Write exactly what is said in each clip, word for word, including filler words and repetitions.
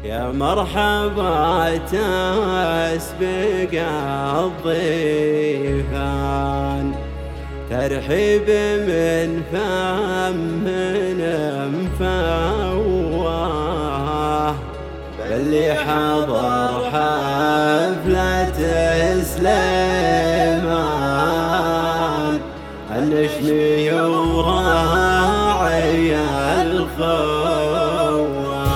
يا مرحبا تسبق الضيفان، ترحيب من فم من مفواه، باللي حضر حفلة سليمان النشمي وراعي الخواه.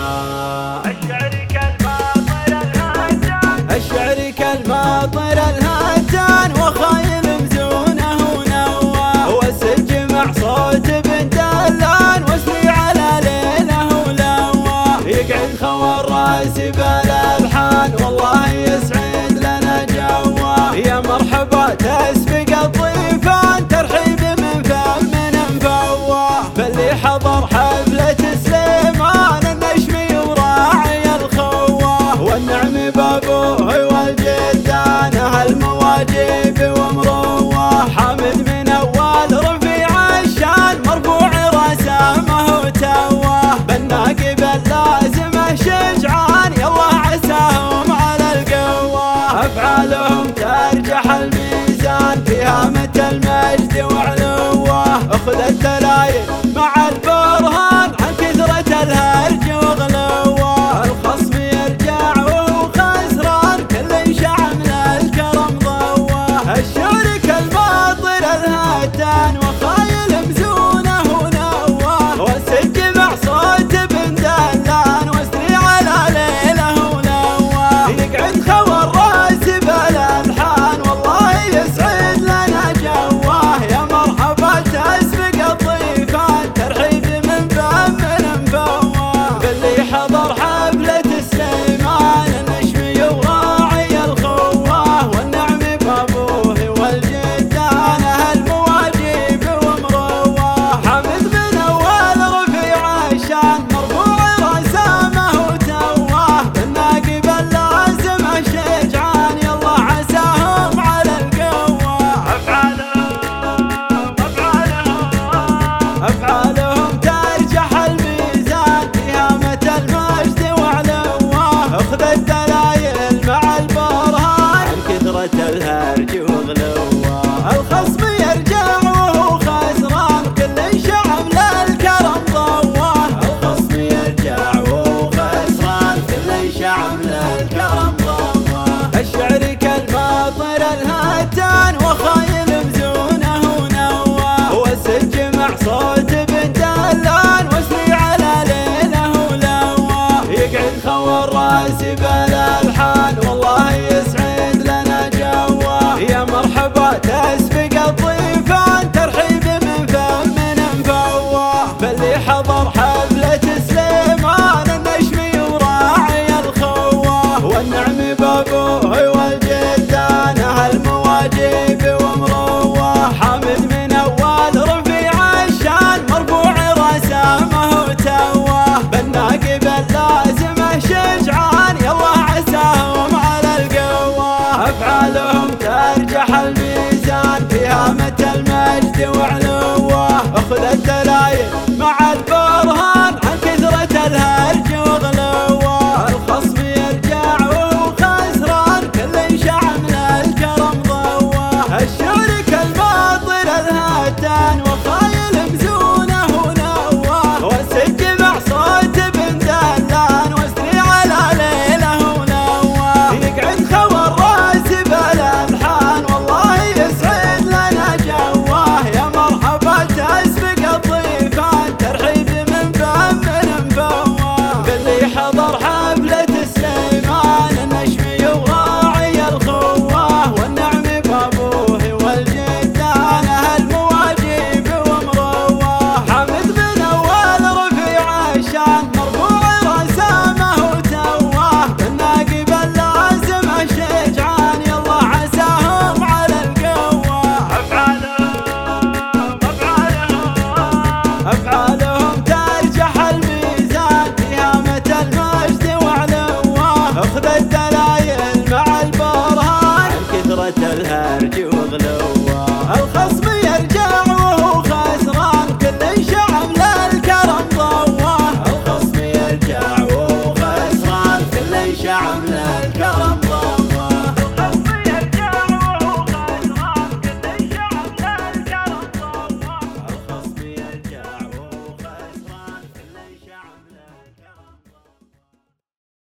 الشعر كالماطر الهجان وخايل مزونه ونواه، والسج مع صوت بن دلان واسمي على ليله ولواه. يقعد خوى الراس بالالحان والله يسعد لنا جواه. يا مرحبا تسبق الضيفان، ترحيب من فم من مفواه، باللي حضر حفلة سليمان النشمي وراعي الخواه. والنعم بابوه والجدان هالمواجب ومرواه، حامد من اول رفيع الشان مرفوع رسامه وتواه. بالناقب اللازمه شجعان يلا عساهم على القوه. افعالهم ترجح الميزان في هامة المجد وعلوه. اخذ الدلايل مع البرهان عن كثرة الهرج وغلوه. الخصم يرجع وهو خسران كل شعب الكرم ضواه. الشعر كالماطر الهتان وخايل مزونه ونواه، والسج مع صوت بن دلان واسري على ليله ولواه. يقعد خوى الراس بالالحان والله يسعد لنا جواه. يا مرحبا تسبق الضيفان، ترحيب من فم من مفواه، باللي حضر حفلة سليمان النشمي وراعي الخواه. والنعم بابوه والجدان هالمواجب ومرواه، حمد من اول رفيع الشان مرفوع رسامه وتواه. بالناقب اللازمه شجعان يلا عساهم على القوه. أفعالهم ترجح الميزان في هامة المجد وعلواه. اخذ الدلايل مع البرهان عن كثرة الهرج وغلواه. الخصم يرجع وهو خسران كل شعب للكرم ضواه. الخصم يرجع وهو خسران كل شعب للكرم ضواه. الشعر كالماطر الهتان وخايل مزونه ونواه، والسج مع صوت بن دلان واسري على ليله ولواه. يقعد خوى الراس بالالحان والله يسعد لنا جواه. يا مرحبا تسبق الضيف